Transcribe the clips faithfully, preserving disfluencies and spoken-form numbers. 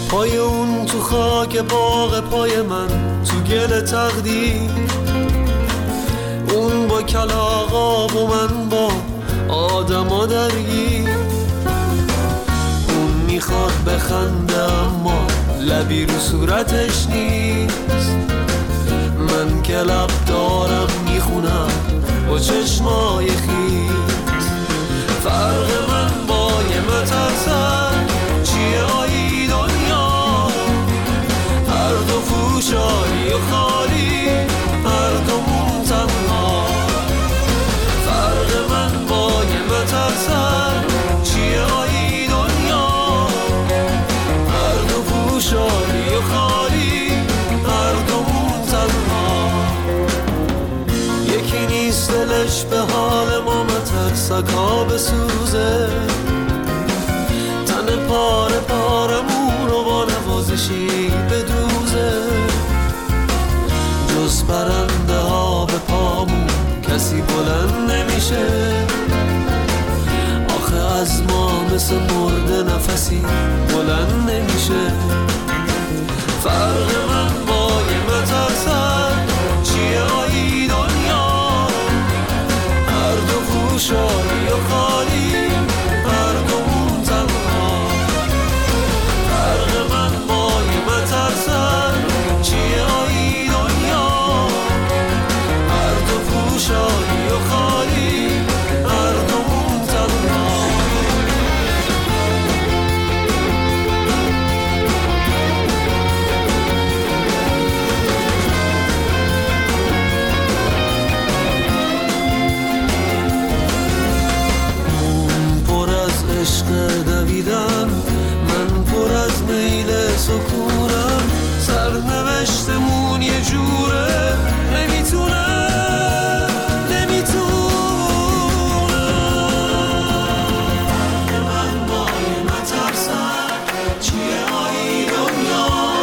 پای اون تو خاک باغ پای من تو گل تقدیر، اون با کلاغا و من با آدما درگیر. اون میخواد بخنده اما لبی رو صورتش نیست، من که لب دارم میخونم با چشمای خیز. فرق من با یه مترسن چیه آیی دنیا، هر دو فوشاری و خالی، هر دومون تنها. فرق من با یه مترسن چیه آیی دنیا، هر دو فوشاری و خالی، هر دومون تنها. یکی نیست دلش به حال ما مترسک ها بسوزه، تن پاره پارمون رو با نوازشی بدوزه. جز پرنده ها به پامون کسی بلند نمیشه، آخه از ما مثل مرده نفسی بلند نمیشه. فرق من با یه مترسن چیه آیی دنیا، هر دو فوشاری و خالی، هر دومون تنها. فرق من با یه مترسن چیه آیی دنیا، هر دو فوشاری و خالی، هر دومون تنها. عشق دویدم، من پر از میل سکونم، سرنوشتمون یه جوره نمیتونم نمیتونم. من با یه مترسن چیه آیی دنیا،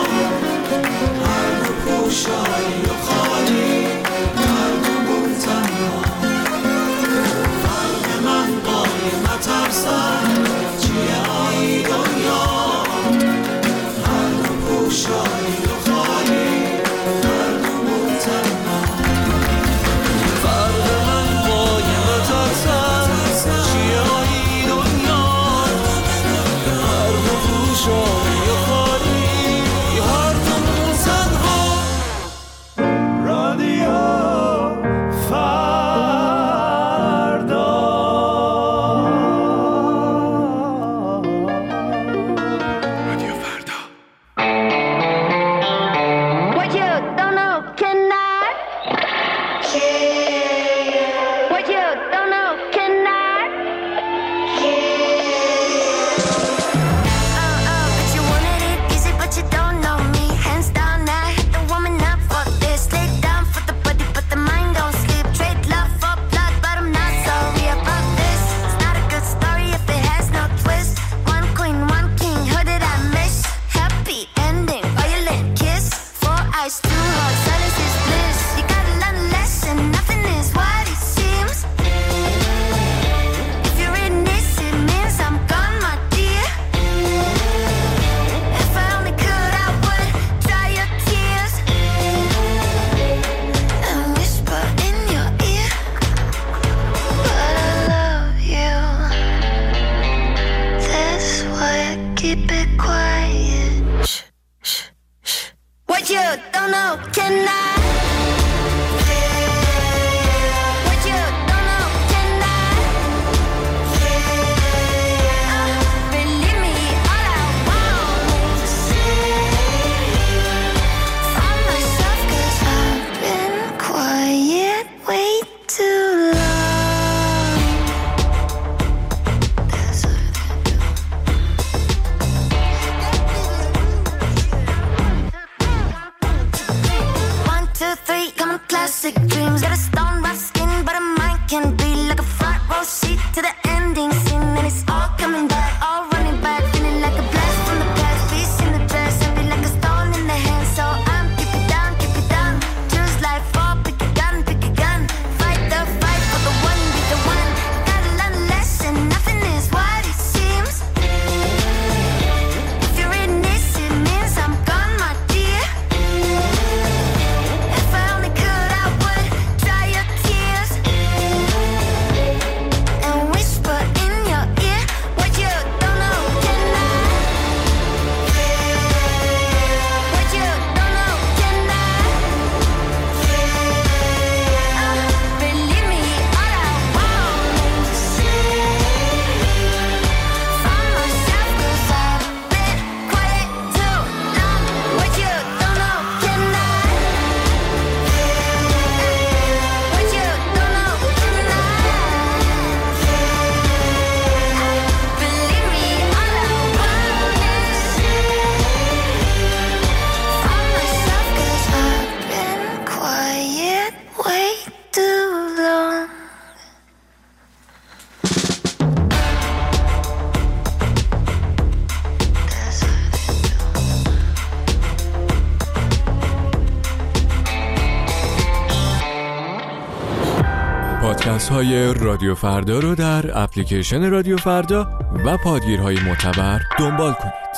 هر دو پوشایی و خالی، هر دومون تنها. فرق من با یه مترسن چیه آیی دنیا، هر دو پوشایی و خالی، هر دومون تنها. فرق من با یه مترسن چیه آیی دنیا، هر دو پوشایی و خالی، هر دومون تنها. رادیو های رادیو فردا رو در اپلیکیشن رادیو فردا و پادگیرهای معتبر دنبال کنید.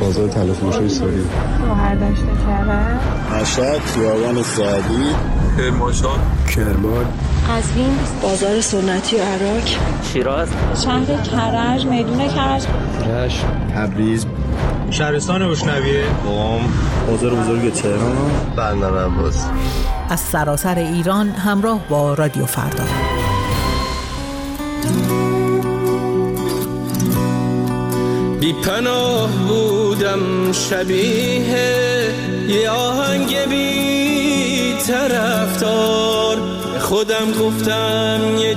بازار تلفروشی سوری، مهردشت کرد، مشهد، خیابان سعدی، کرمانشاه، کرمان، قزوین، بازار سنتی و عراق، شیراز، شهر کرج، میدون کرج، رشت، تبریز، شهرستان بوشنویه، قم، بازار بزرگ تهران، بندر عباس. از سراسر ایران همراه با رادیو فردا. بی پناه بودم شبیه یه آهنگ بی طرفدار، خودم گفتم یه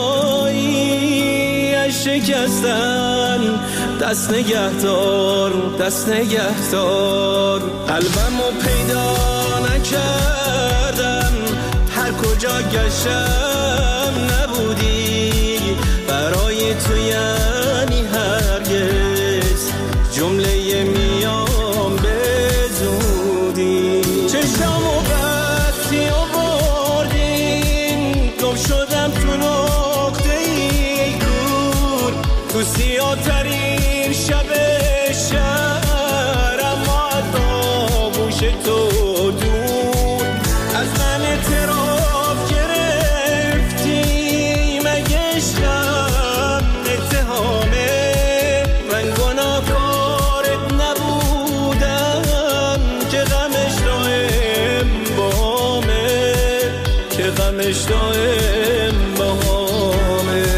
جایی از شکستن دست نگهدار، دست نگهدار. قلبمو پیدا نکردم، هر کجا گشتم نبودی برای تو، یعنی هرگز جمله میام به زودی. چشمو بستی و بردین، گم شدم تو نقطه ای دور، تو سیاه ترین شب شهر، اما از آغوش تو دور. از من اعتراف گرفتی، مگه عشقم اتهامه؟ من گناهکارت نبودم که غمش دائم باهامه، که غمش دائم باهامه.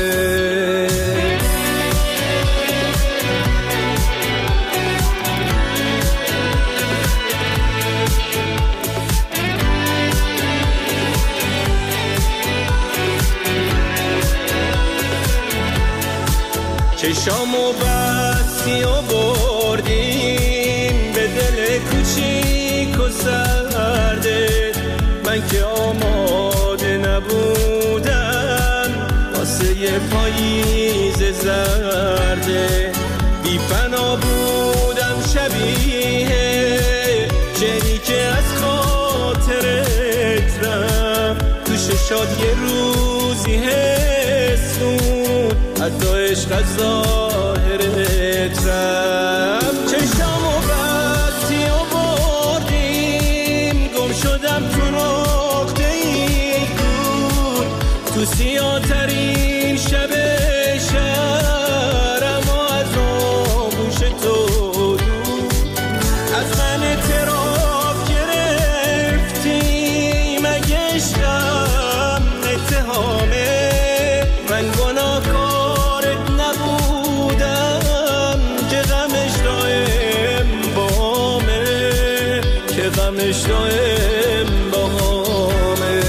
چشامو بستی و بردیم به دل کوچیک و سرده، من که آماده نبودم واسه یه پاییز زرده. بی پناه بودم شبیه شعری که از خاطرت رفت، تو ششاد یه روزی حسون حتی عشق از ظاهرت رفت. چشمو بستی و بردیم، گم شدم تو نقطه ای دور، تو سیاه ترین شب شهر، اما از آغوش تو دور. از من اعتراف گرفتی، مگه عشقم اتهامه؟ من گناهکارت نبودم که غمش دائم باهامه، که غمش دائم باهامه.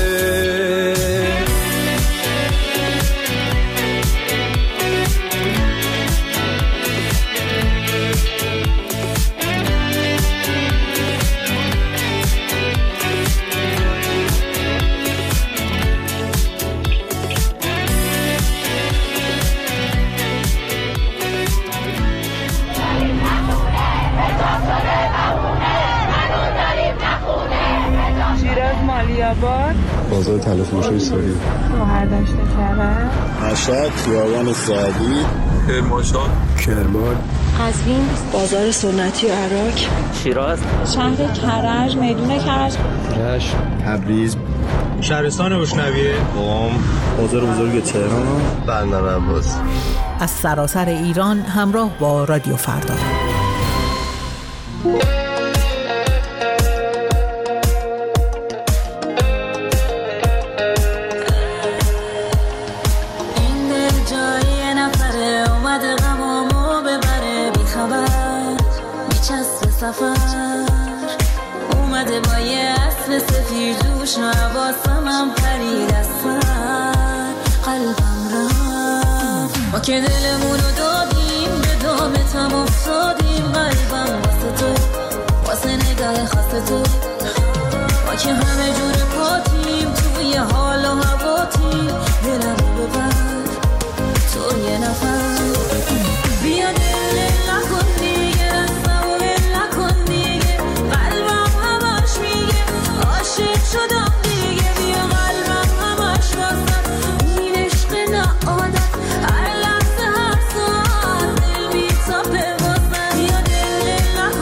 مالیاباد، بازار تلفروشی سوری، مهردشت کرد، مشهد، خیابان سعدی، کرمانشاه، کرمان، قزوین، بازار سنتی و عراق، شیراز، شهر کرج، میدون کرج، رشت، تبریز، شهرستان بوشنویه، قم، بازار بزرگ تهران، بندر عباس. از سراسر ایران همراه با رادیو فردا. اومده با یه اسب سفید روش، حواسمم پرید از سر، قلبم رفت. ما که دلمونو دادیم به دامتم افتادیم، قلبم واسه تو، واسه نگاه خاص تو. ما که همه جور پاتیم توی حال و هواتیم، دلمو ببر تو یه نفر. بیا دل نکن دیگه، رستمو ول نکن دیگه، قلبم همش میگه عاشق شدم دیگه. بیا قلبم همش واسه این عشق نه عادت، هر لحظه هر ساعت دل بی‌تابه واسه. بیا دل نکن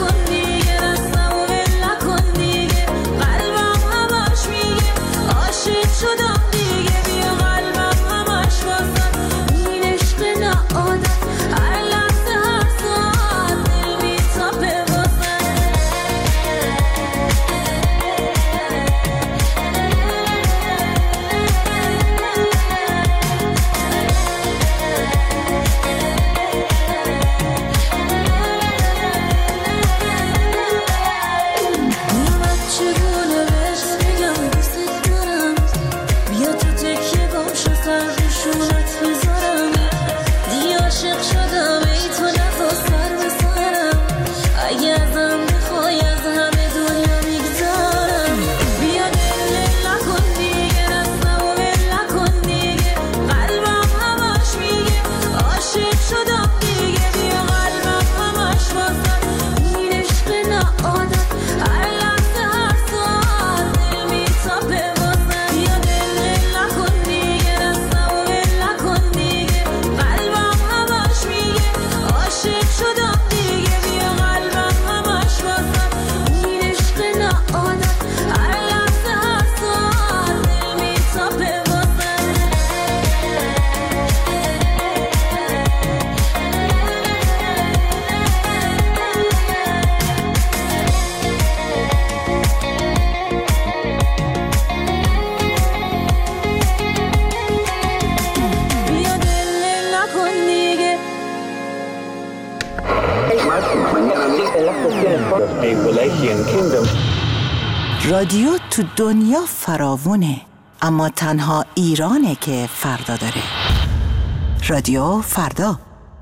رادیو تو دنیا فراوونه، اما تنها ایرانه که فردا داره. رادیو فردا.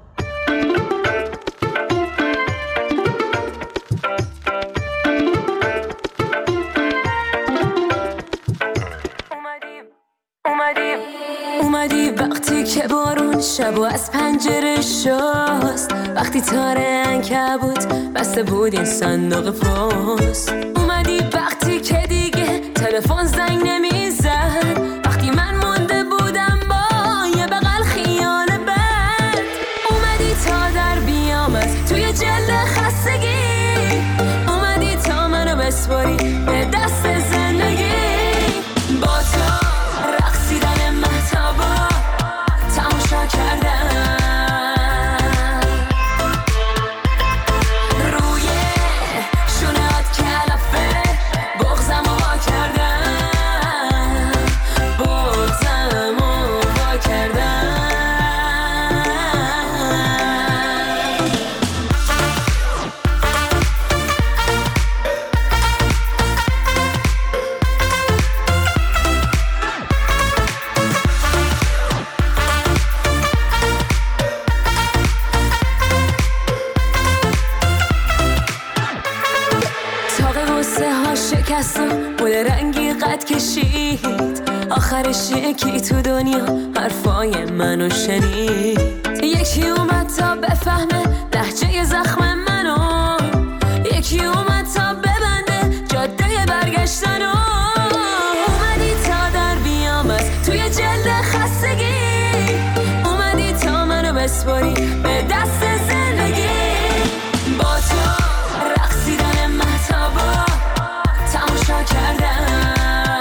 اومدی وقتی که بارون شب و از پنجره شست، وقتی تاره عنکبوت بسته بود این صندوق پست. اومدی وقتی که دیگه تلفن زنگ نمیزد، وقتی من مونده بودم با یه بغل خیال بد. اومدی تا در بیام از توی جلد خستگی، اومدی تا منو بسپاری به دست زندگی. با تو رقصیدن مهتابا تماشا کردم، روی شونهات کلافه بغزم رو وا کردم، بغزم رو وا کردم. شکست و بول رنگی قد کشید، آخرش یکی تو دنیا حرفای منو شنید. یکی اومد تا بفهمه لهجه زخم منو، یکی اومد تا ببنده جاده برگشتنو. اومدی تا در بیام از توی جلد خستگی، اومدی تا منو بسپاری به دست زندگی. با تو رقصیدن مهتابا تماشا کردم،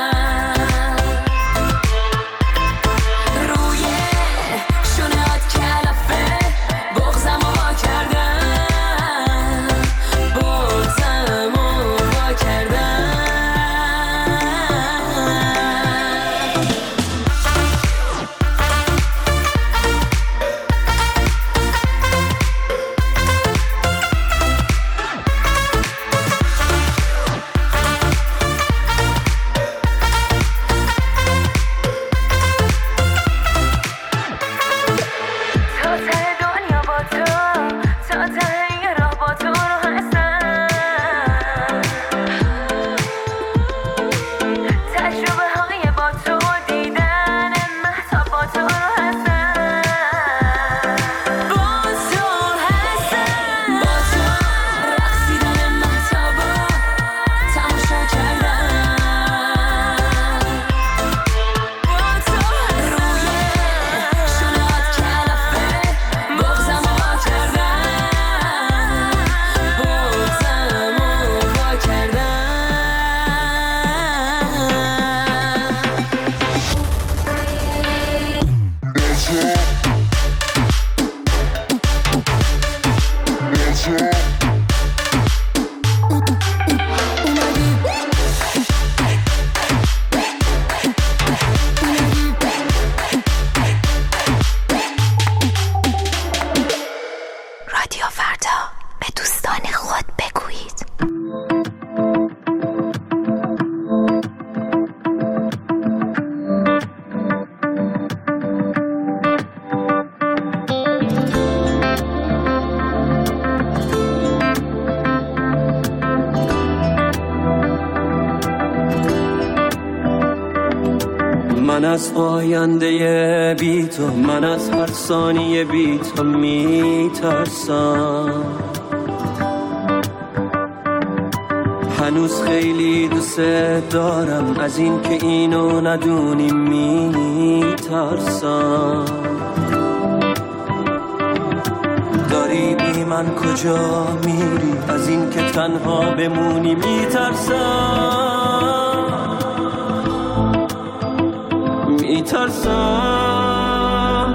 روی شونهات کلافه بغزم رو وا کردم، بغزم رو وا کردم. من از آینده بی تو، من از هر ثانیه بی تو میترسم. هنوز خیلی دوست دارم، از این که اینو ندونی میترسم. داری بی من کجا میری، از این که تنها بمونی میترسم. میترسم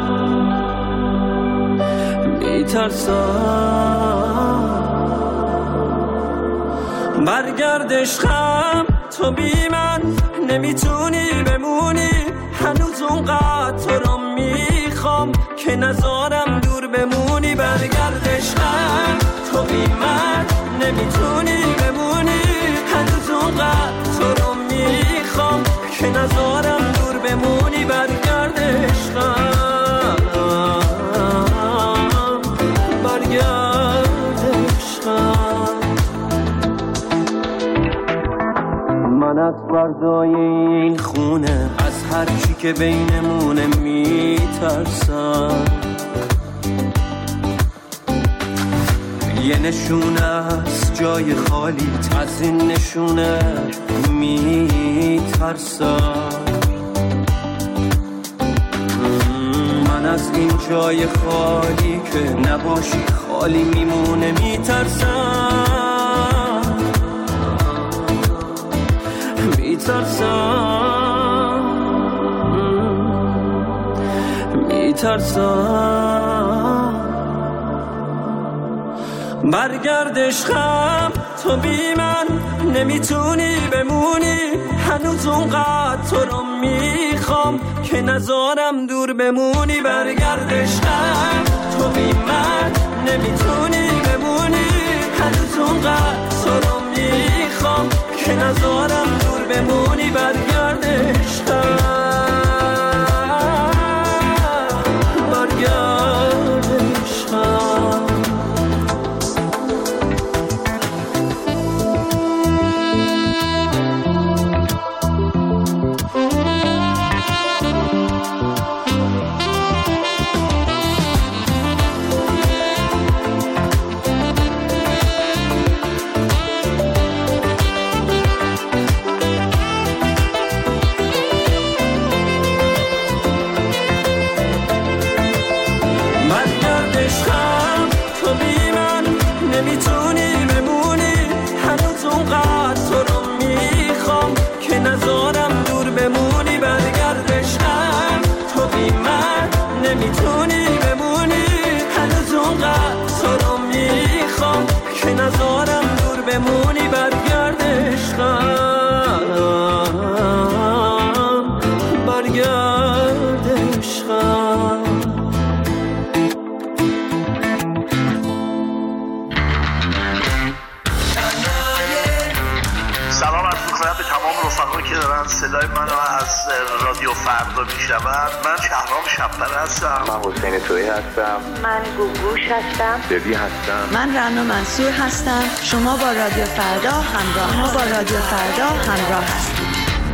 میترسم برگرد عشقم، تو بی من نمیتونی بمونی. هنوز اونقدر تو رو میخوام که نذارم دور بمونی. برگرد عشقم، تو تو بی من نمیتونی بمونی، هنوز اونقدر تو رو میخوام که نذارم دور بمونی. برگرد عشقم، برگرد عشقم. من از فردای این خونه، از هر چی که بینمونه میترسم. یه نشونه از جای خالیت، از این نشونه میترسم. من از این جای خالی که نباشی خالی میمونه میترسم، میترسم، میترسم. برگرد عشقم، تو بی من نمیتونی بمونی، هنوز اونقدر تو رو میخوام که نذارم دور بمونی. برگرد عشقم، تو بی من نمیتونی بمونی، هنوز اونقدر تو رو میخوام که نذارم دور بمونی. برگرد عشقم، برگرد عشقم. نمیتونی بمونی، هنوز اونقدر تو رو میخوام که نذارم دور بمونی. برگرد عشقم، برگرد عشقم. سلام عرض می‌کنم به تمام رفقایی که دارن صدای منو از رادیو فردا میشنون. من شهرام شب‌پر هستم. من حسین تویی هستم. من گوگوش هستم. ببی هستم. من رنا منصور هستم. شما با رادیو فردا همراه ما با رادیو فردا همراه هستید.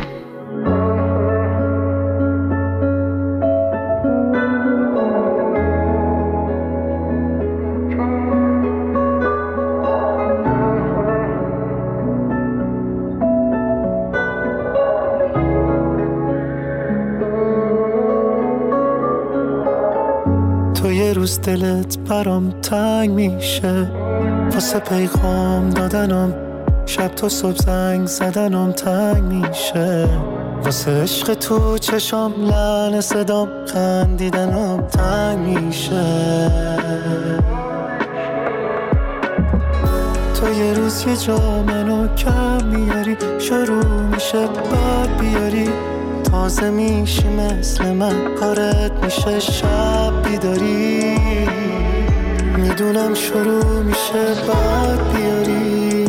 روز دلت برام تنگ میشه، واسه پیغام دادنم شب تا صبح زنگ زدنم تنگ میشه، واسه عشق تو چشام لعنه صدام خندیدنم تنگ میشه. تو یه روز یه جا منو کم میاری، شروع میشه بعد بیاری، تازه میشی مثل من کارت میشه شب بیداری، میدونم شروع میشه بعد بیاری،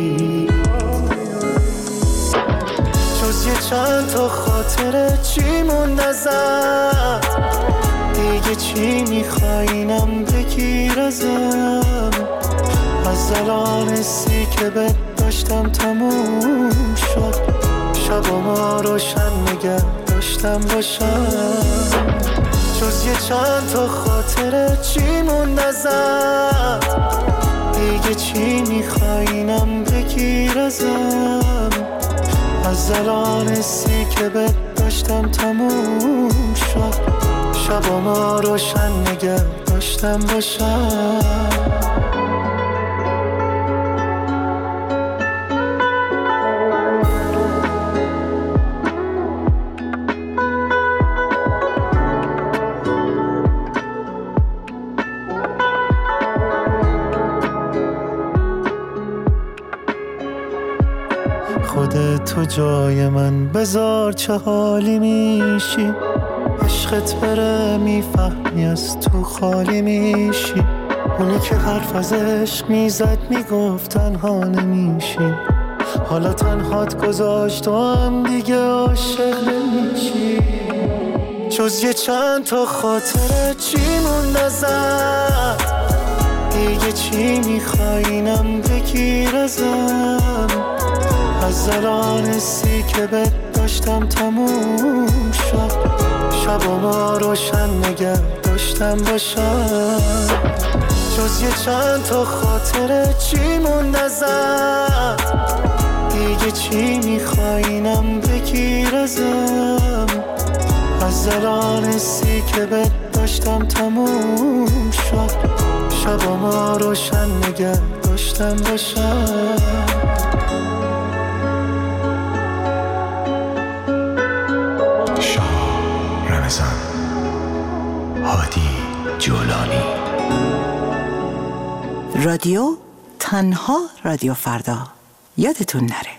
جز یه چند تا خاطره چی مونده ازت، دیگه چی میخواینم بگیر ازم، از الان حسی که بهت داشتم تموم شد، شبا ما روشن نگه داشتم باشم، جز یه چند تا خاطره چی مونده ازت، دیگه چی میخواینم بگیر ازم، از الان حسی که بهت داشتم تموم شد، شبا ما روشن نگه داشتم باشم. تو جای من بذار چه حالی میشی، عشقت بره میفهمی از تو خالی میشی، اونی که حرف از عشق میزد میگفت تنها نمیشیم، حالا تنهات گذاشت و هم دیگه عاشق نمیشی. جز یه چند تا خاطره چی موند ازت؟ دیگه چی میخوای اینم بگیر ازم؟ از الان حسی که بهت داشتم تموم شد، شبا ما روشن نگه داشتم باشم. جز یه چند تا خاطره چی موند ازت؟ دیگه چی میخوای اینم بگیر ازم؟ از الان حسی که بهت داشتم تموم شد، شبا ما روشن نگه داشتم باشم. شاه رمضان، هادی جولانی. رادیو تنها رادیو فردا، یادتون نره.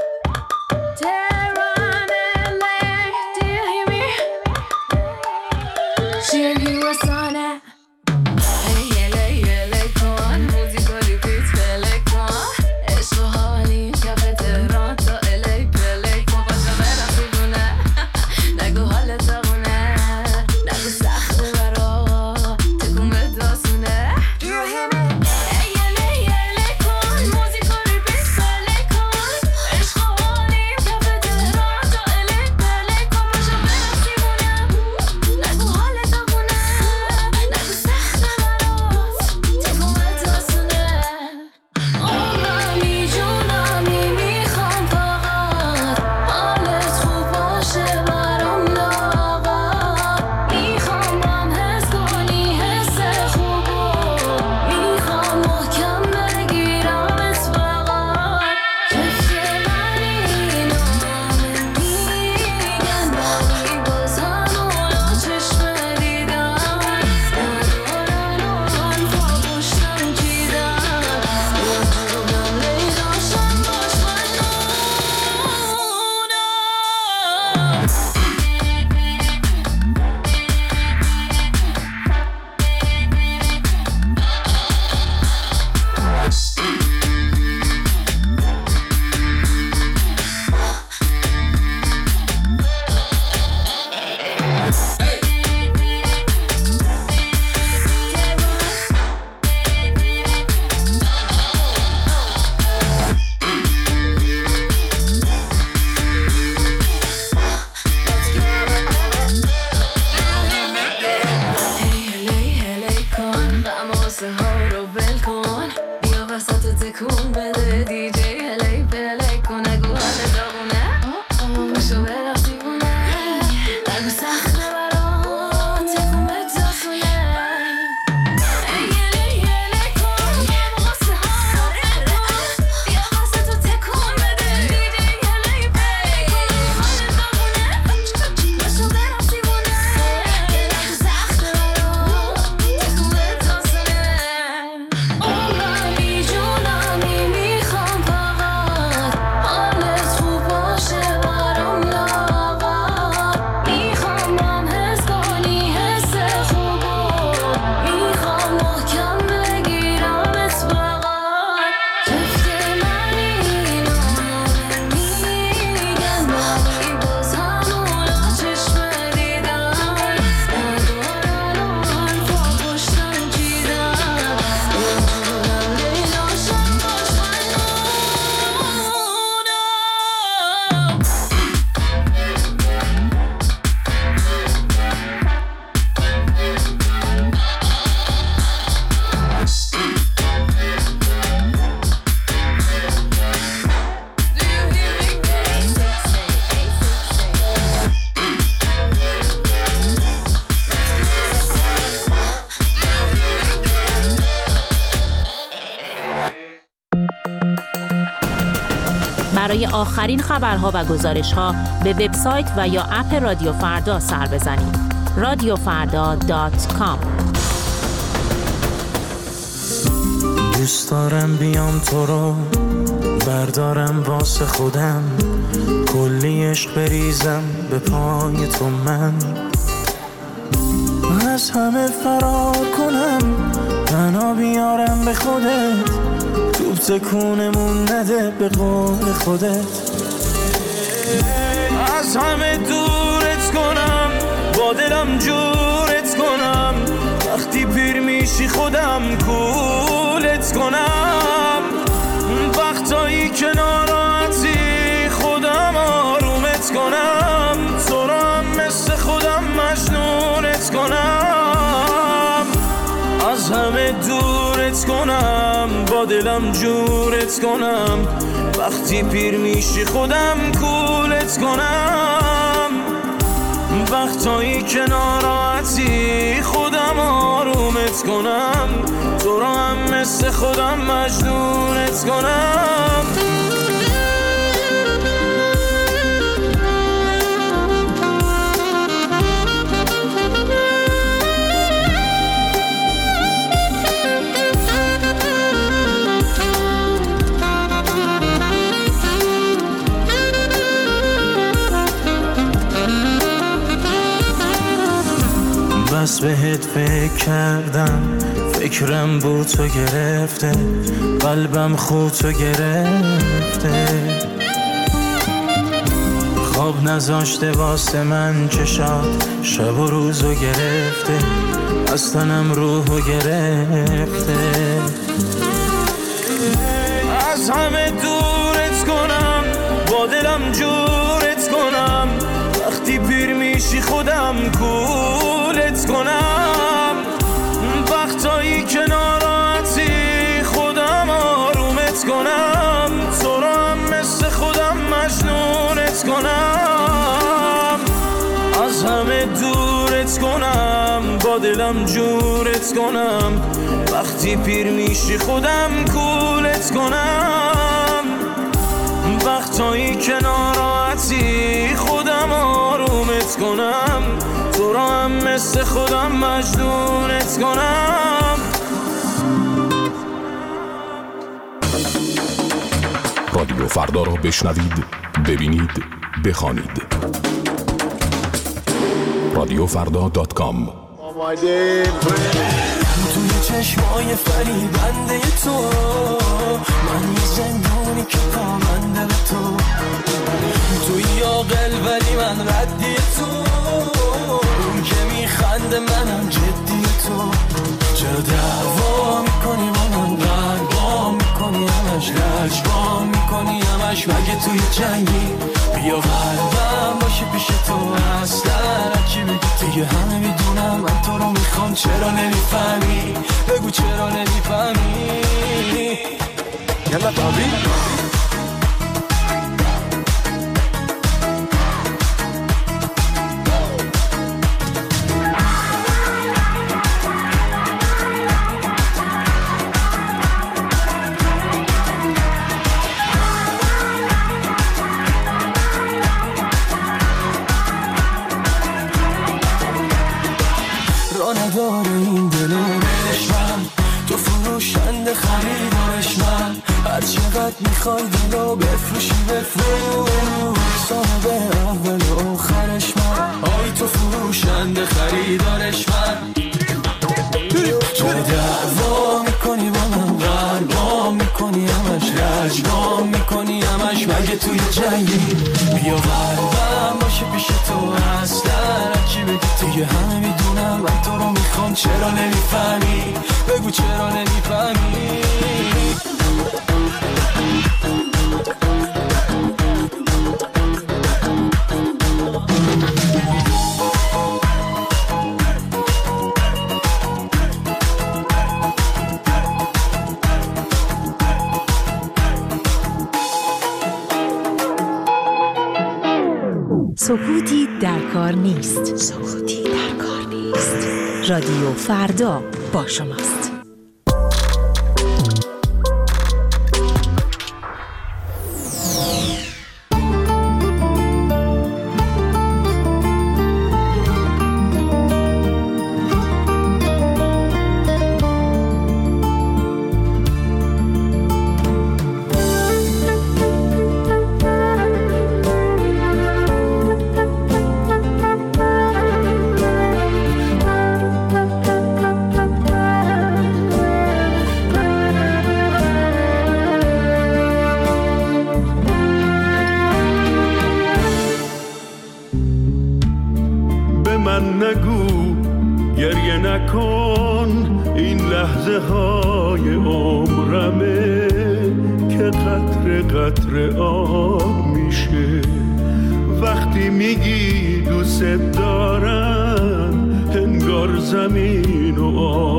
برای آخرین خبرها و گزارش‌ها به وبسایت و یا اپ رادیو فردا سر بزنید. رادیو فردا دات کام. دوست دارم بیام تو رو بردارم واسه خودم، کلی عشق بریزم به پای تو، من از همه فرار کنم، من منو بیارم به خودت، توب تکونمون نده به قول خودت. از همه دورت کنم، با دلم جورت کنم، وقتی پیر میشی خودم کولت کنم. وقتایی که ناراحتی خودم آرومت کنم، تو رو هم مثل خودم مجنونت کنم. از همه دورت کنم، با دلم جورت کنم، وقتی پیر میشی خودم کولت کنم. وقتایی که ناراحتی خودم آرومت کنم، تو رو هم مثل خودم مجنونت کنم. بس بهت فکر کردم، فکرم بود تو گرفته، قلبم خود تو گرفته. خواب نذاشته واسه من چشات، شب و روزو گرفته، از تنم روحو گرفته. از همه دورت کنم، با دلم جورت کنم، وقتی پیر میشی خودم کولت کنم. وقتایی که ناراحتی خودم آرومت کنم، تو رو هم مثل خودم مجنونت کنم. از همه دورت کنم، با دلم جورت کنم، وقتی پیر میشی خودم کولت کنم. وقتایی که ناراحتی خودم آرومت کنم، تو رو هم مثل خودم مجنونت کنم. رادیو فردا رو بشنوید، ببینید، بخوانید. رادیو فردا دات کام. توی چشمای فریبنده تو، من یه زندانی که پامنده به تو. توی عاقل ولی من ردی تو، اون که میخنده منم جدی تو. چرا دعوا میکنی با من، قلبا میکنی همش، لجبا میکنی همش، مگه توی جنگی؟ بیا قلبم باشه پیش تو، اصلا چی بگی دیگه همه میدونم من تو رو میخوام. چرا نمیفهمی؟ بگو چرا نمیفهمی؟ یلا بابی نداره این دل من، تو فروشنده خریدارش من. هر چقدر میخوای دلو بفروشی بفروش، صاحب اول و آخرش من. آی تو فروشنده خریدارش من. تو دعوا میکنی با من، قلبا میکنی همش، لجبا میکنی همش، مگه توی جنگی؟ بیا قلبم باشه پیش تو، اصلا چی بگی دیگه همه میدونم من تو رو میخوام. چرا نمیفهمی؟ بگو چرا نمیفهمی؟ سکوتی در کار نیست. سکوتی در کار نیست. رادیو فردا با شماست. من نگو گریه نکن، این لحظه های عمرمه که قطره قطره آب میشه. وقتی میگی دوست دارم انگار زمین و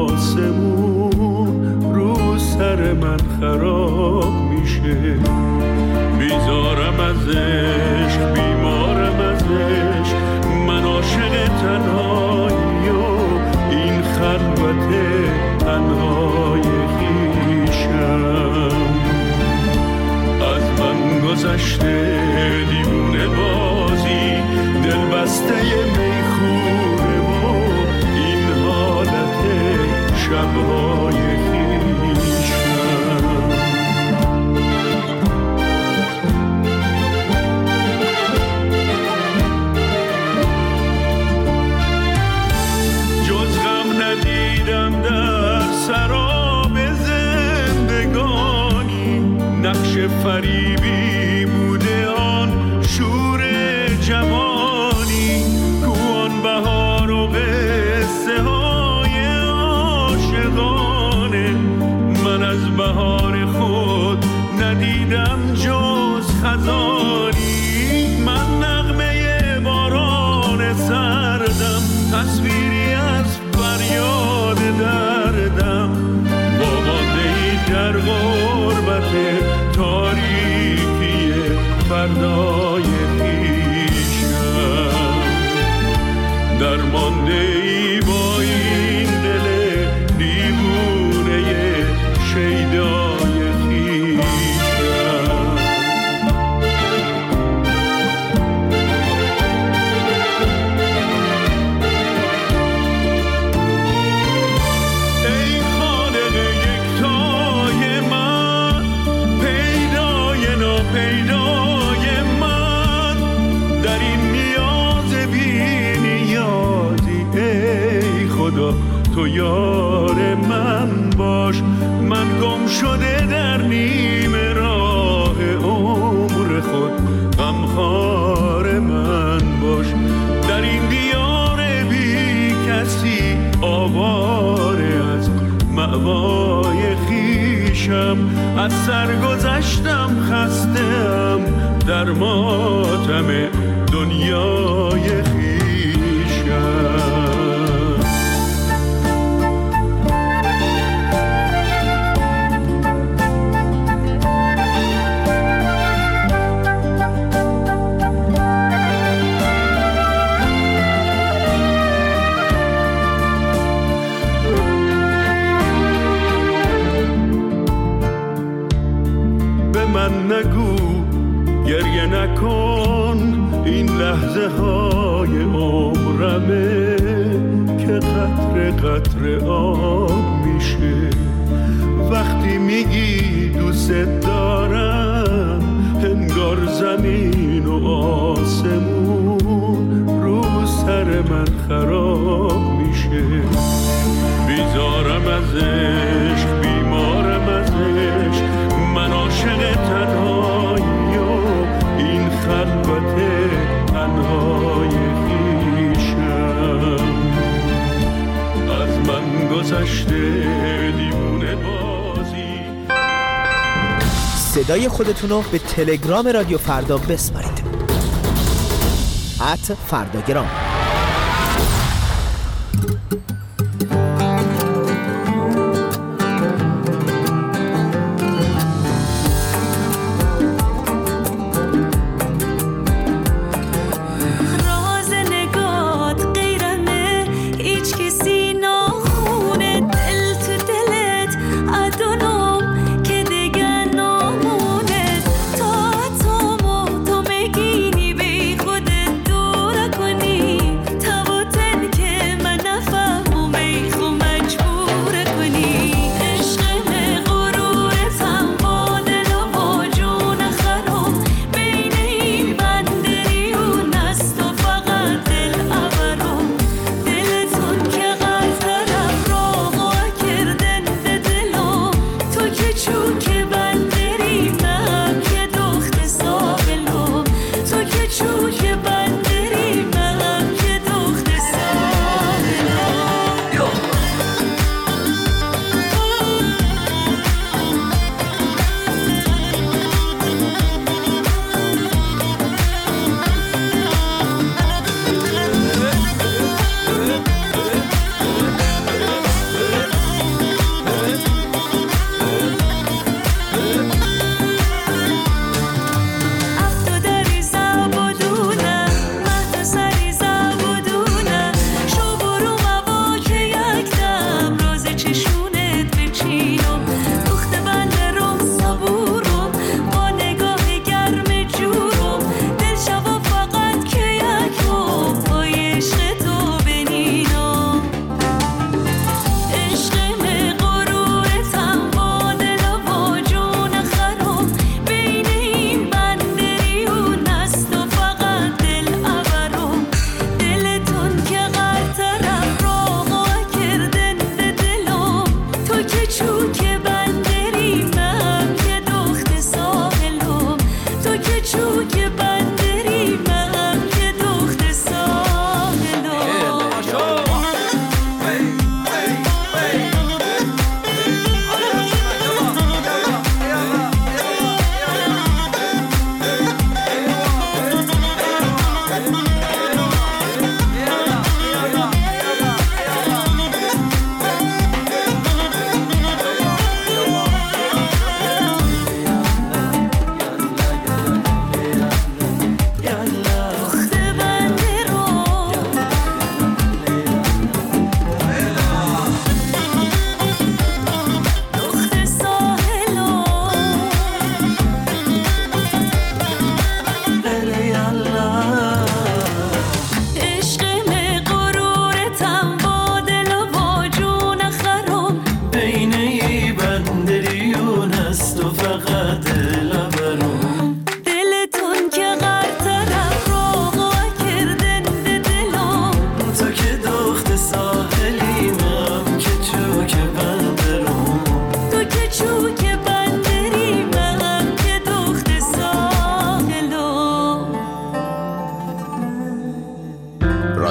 آسمون رو سر من خراب میشه. بیزارم ازش، بیمارم ازش، من عاشق تنهایی و این خلوت تنهای خویشم. از من گذشته دیوونه بازی، دل بسته میخونه و این حالت شبهای خویشم. جز غم ندیدم در سراب زندگانی، نقش فریبی بوده آن شور جوانی، کوان بهار و قصه های عاشقانه. من از بهار خود ندیدم جز خزانی، من نغمه باران سردم، تصویری از فریاد دردم، وامانده‌ای در غربت تاریکی فردای خویشم. درمانده‌ای با این دل دیوونه شیدای خویشم. ای خالق یکتای من، پیدای ناپیدای من، در این نیاز بی نیازی ای خدا تو یار من باش. من گم شده در نیم راه عمر خود، غمخوار من باش. در این دیار بی کسی آواره از مأوای خویشم. از سر گذشتم خسته‌ام در ماتم دنیای خویشم. من نگو گریه نکن، این لحظه های عمرمه که قطره قطره آب میشه. وقتی میگی دوست دارم انگار زمین و آسمون رو سر من خراب میشه. بیزارم ازش، بیمارم ازش، من عاشق تنهایی و این خلوت تنهای خویشم. از من گذشته دیوونه بازی. صدای خودتونو به تلگرام رادیو فردا بسپارید. ات فرداگرام. تو مگینی بی خودت دور کنی.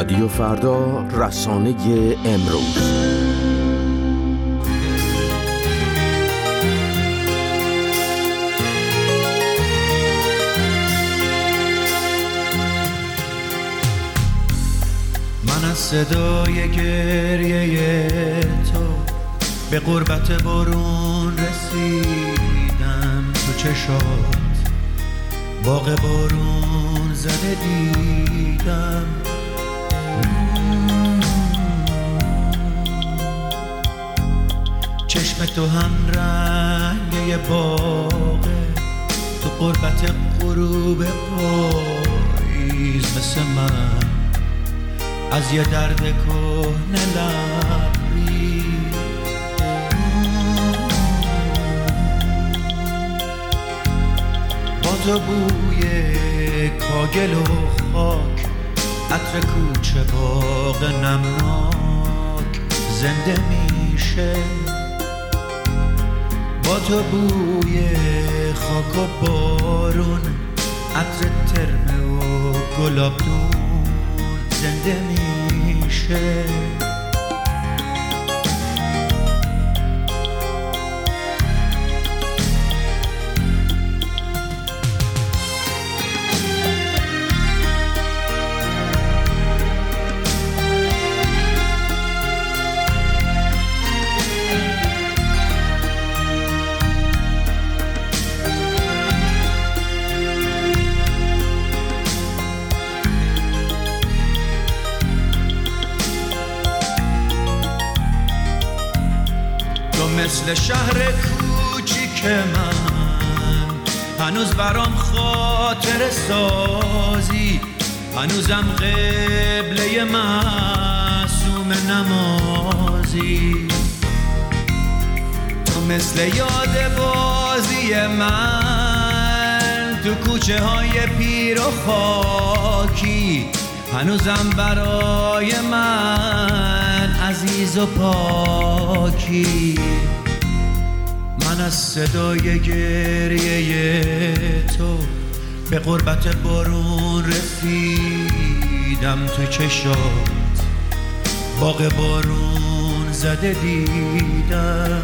رادیو فردا، رسانه امروز. من از صدای گریه تو به غربت بارون رسیدم، تو چشات باغ بارون زده دیدم. چشم تو هم رنگ باغه، تو غربت غروب پاییز مثل من از یه درد کهنه لبری. با تو بوی کاگل و خاک، عطر کوچه باغ نمناک زنده میشه. با تو بوی خاک و بارون، عطر ترمه و گلابدون زنده میشه. مثل شهر کوچیک من هنوز برام خاطر سازی، هنوزم قبله معصوم نمازی. تو مثل یاد بازی من تو کوچه های پیر و خاکی، هنوزم برای من عزیز و پاکی. من از صدای گریه تو به غربت بارون رسیدم، تو چشات باغ بارون زده دیدم.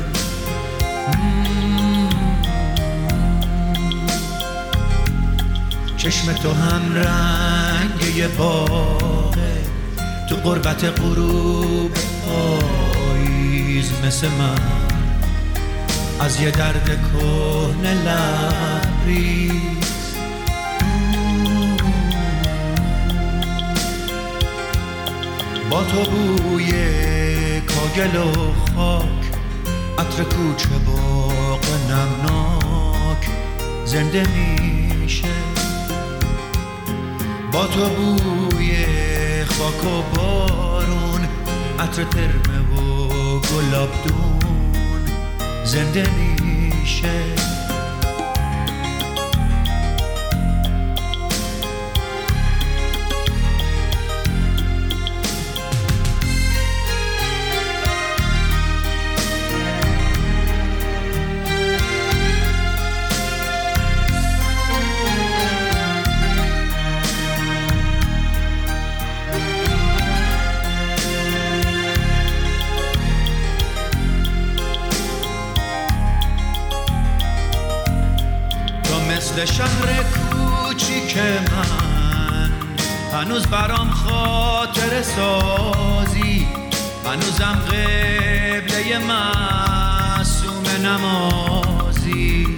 چشم تو هم رنگ باغه، تو غربت غروب پاییز مثل من از یه درد کهنه لبریز. با تو بوی کاگل و خاک، عطر کوچه باغ نمناک زنده میشه. با تو بوی خاک و بارون، عطر ترمه و گلابدون زنده میشه. مثل شهر کوچیک من هنوز برام خاطر سازی، هنوزم قبله معصوم نمازی.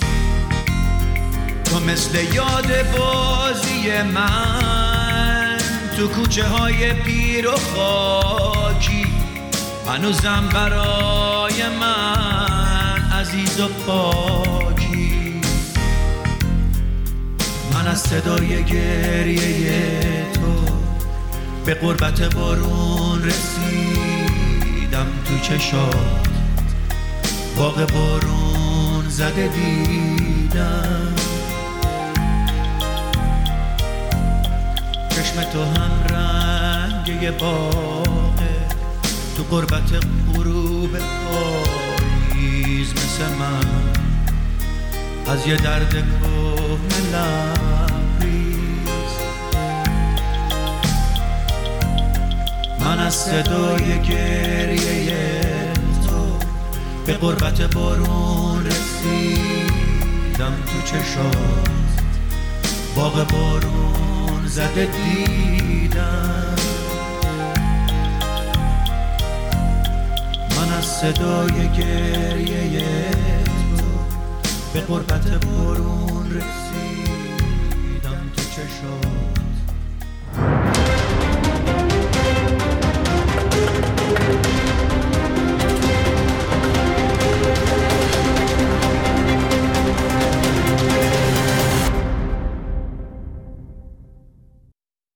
تو مثل یاد بازی من تو کوچه های پیر و خاکی، هنوزم برای من عزیز و پاکی. من از صدای گریه تو به غربت بارون رسیدم، تو چشات باغ بارون زده دیدم. چشم تو هم رنگ باغه، تو غربت غروب پاییز مثل من از یه درد کهنه لبریز. من از صدای گریه تو به قربت بارون رسیدم، تو چشات باغ بارون زده دیدم. من از صدای گریه تو به قربت بارون رسیدم.